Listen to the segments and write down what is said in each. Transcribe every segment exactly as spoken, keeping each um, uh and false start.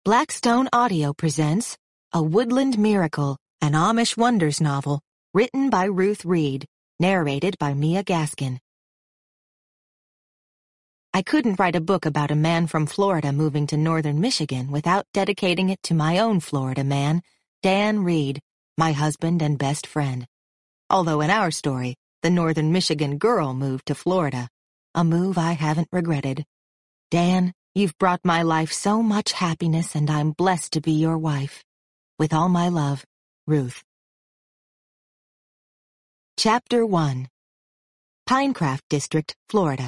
Blackstone Audio presents A Woodland Miracle, an Amish Wonders novel, written by Ruth Reed, narrated by Mia Gaskin. I couldn't write a book about a man from Florida moving to northern Michigan without dedicating it to my own Florida man, Dan Reed, my husband and best friend. Although in our story, the northern Michigan girl moved to Florida, a move I haven't regretted. Dan, you've brought my life so much happiness, and I'm blessed to be your wife. With all my love, Ruth. Chapter one. Pinecraft District, Florida.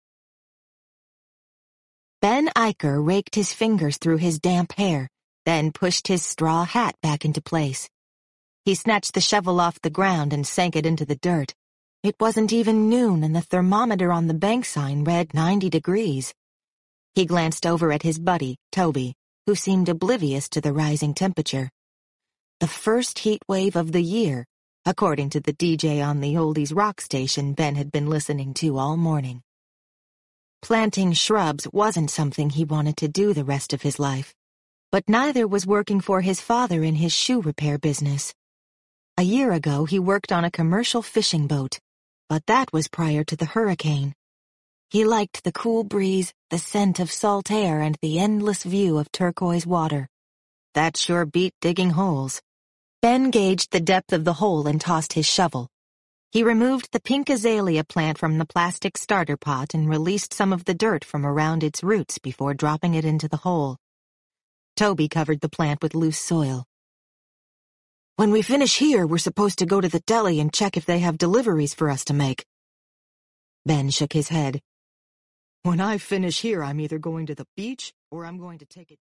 Ben Eicher raked his fingers through his damp hair, then pushed his straw hat back into place. He snatched the shovel off the ground and sank it into the dirt. It wasn't even noon, and the thermometer on the bank sign read ninety degrees. He glanced over at his buddy, Toby, who seemed oblivious to the rising temperature. The first heat wave of the year, according to the D J on the oldies rock station Ben had been listening to all morning. Planting shrubs wasn't something he wanted to do the rest of his life, but neither was working for his father in his shoe repair business. A year ago he worked on a commercial fishing boat, but that was prior to the hurricane. He liked the cool breeze, the scent of salt air, and the endless view of turquoise water. That sure beat digging holes. Ben gauged the depth of the hole and tossed his shovel. He removed the pink azalea plant from the plastic starter pot and released some of the dirt from around its roots before dropping it into the hole. Toby covered the plant with loose soil. "When we finish here, we're supposed to go to the deli and check if they have deliveries for us to make." Ben shook his head. "When I finish here, I'm either going to the beach or I'm going to take it."